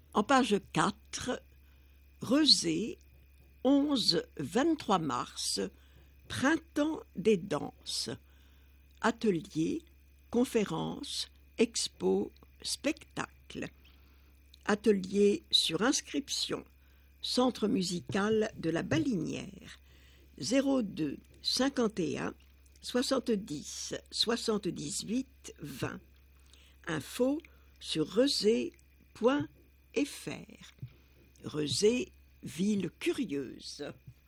En page 4, Rezé, 11-23 mars, Printemps des danses. Ateliers, conférences, expos, spectacles. Atelier sur inscription. Centre musical de la Balinière. 02 51 70 78 20. Info sur rezé.fr. Rezé, ville curieuse.